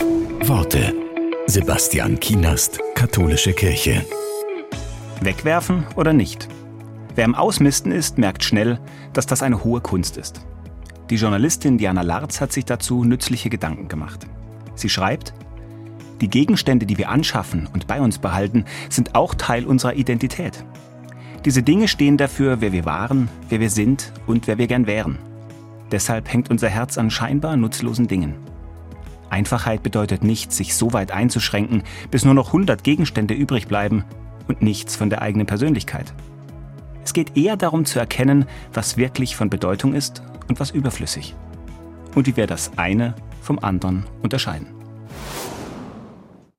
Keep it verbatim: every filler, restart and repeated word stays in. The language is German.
Worte. Sebastian Kienast, Katholische Kirche. Wegwerfen oder nicht? Wer im Ausmisten ist, merkt schnell, dass das eine hohe Kunst ist. Die Journalistin Diana Larz hat sich dazu nützliche Gedanken gemacht. Sie schreibt: Die Gegenstände, die wir anschaffen und bei uns behalten, sind auch Teil unserer Identität. Diese Dinge stehen dafür, wer wir waren, wer wir sind und wer wir gern wären. Deshalb hängt unser Herz an scheinbar nutzlosen Dingen. Einfachheit bedeutet nicht, sich so weit einzuschränken, bis nur noch hundert Gegenstände übrig bleiben und nichts von der eigenen Persönlichkeit. Es geht eher darum zu erkennen, was wirklich von Bedeutung ist und was überflüssig. Und wie wir das eine vom anderen unterscheiden.